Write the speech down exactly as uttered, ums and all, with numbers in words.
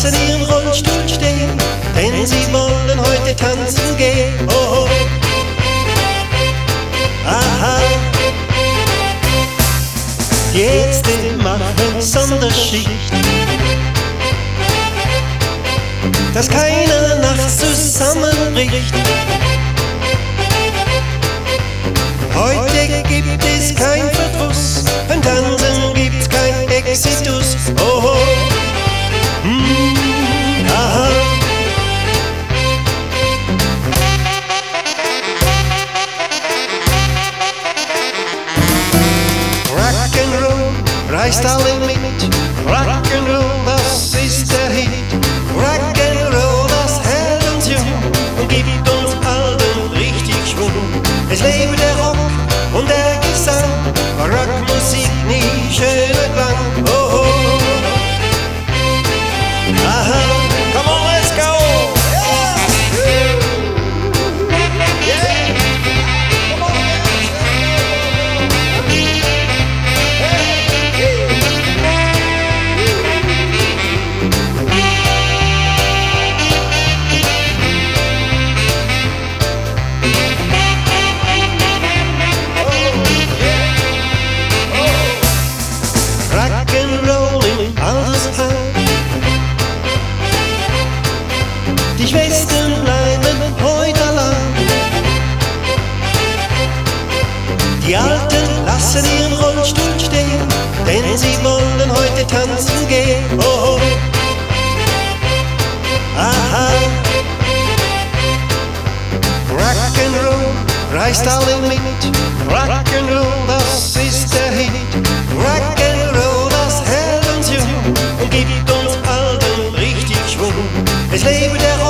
lassen ihren Rollstuhl stehen, denn sie wollen heute tanzen gehen. Oh, oh. Aha. Die Ärzte machen Sonderschicht, dass keiner nachts zusammenbricht. Heute gibt es kein Verdruss, beim Tanzen gibt's kein Exitus. Oh, oh. Mm, aha. Rock'n'Roll reißt alle mit, Rock'n'Roll, das ist der Hit. Rock'n'Roll, das hält uns jung und gibt uns allen richtig Schwung. Es lebe der Rock und der Gesang, Rockmusik nie schön und lang. Oh, oh. Aha, come on, let's go! Yeah! Yeah! Come on, Rock'n'Roll alles Hand. Die Schwestern bleiben heute allein. Die Alten lassen ihren Rollstuhl stehen, denn sie wollen heute tanzen gehen. Oh, oh. Aha. Rock'n'Roll reißt alle mit, Rock'n'Roll, das ist der Hit. Rock'n'Roll, das hält uns jung und gibt uns allen richtig Schwung. Es lebe der